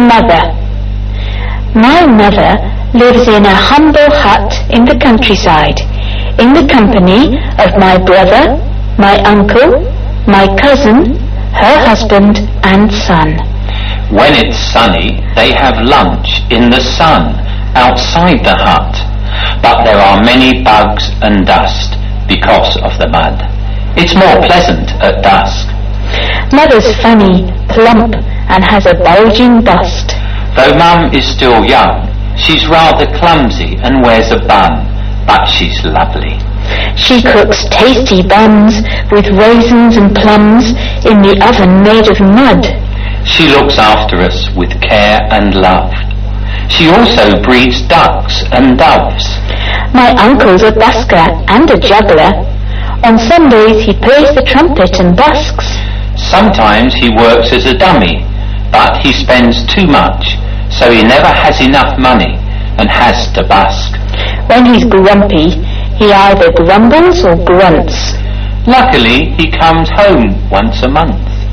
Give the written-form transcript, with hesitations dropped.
Mother. My mother lives in a humble hut in the countryside, in the company of my brother, my uncle, my cousin, her husband and son. When it's sunny, they have lunch in the sun outside the hut, but there are many bugs and dust because of the mud. It's more pleasant at dusk. Mother's funny, plump, and has a bulging bust. Though Mum is still young, she's rather clumsy and wears a bun, but she's lovely. She cooks tasty buns with raisins and plums in the oven made of mud. She looks after us with care and love. She also breeds ducks and doves. My uncle's a busker and a juggler. On Sundays he plays the trumpet and busks. Sometimes he works as a dummy, but he spends too much, so he never has enough money and has to busk. When he's grumpy, he either grumbles or grunts. Luckily, he comes home once a month.